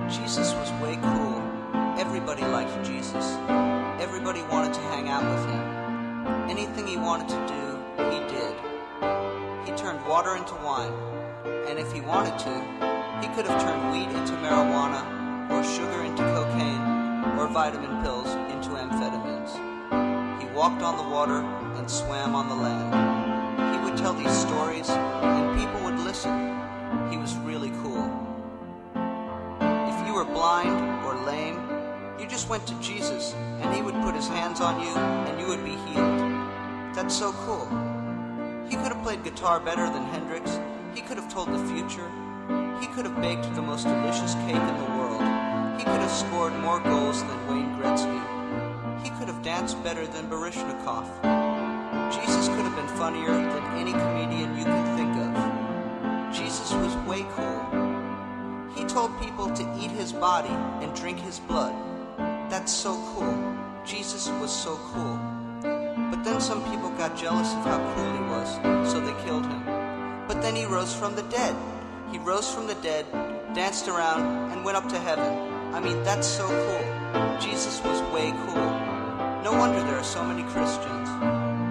Jesus was way cool. Everybody liked Jesus. Everybody wanted to hang out with him. Anything he wanted to do, he did. He turned water into wine, and if he wanted to, he could have turned weed into marijuana, or sugar into cocaine, or vitamin pills into amphetamines. He walked on the water and swam on the land. He would tell these stories, and people would listen. He was really cool. If you were blind or lame, you just went to Jesus, and he would put his hands on you, and you would be healed. That's so cool. He could have played guitar better than Hendrix. He could have told the future. He could have baked the most delicious cake in the world. He could have scored more goals than Wayne Gretzky. He could have danced better than Baryshnikov. Jesus could have been funnier than any comedian you can think of. Jesus was way cool. He told people to eat his body and drink his blood. That's so cool. Jesus was so cool. But then some people got jealous of how cool he was, so they killed him. But then he rose from the dead. He rose from the dead, danced around, and went up to heaven. I mean, that's so cool. Jesus was way cool. No wonder there are so many Christians.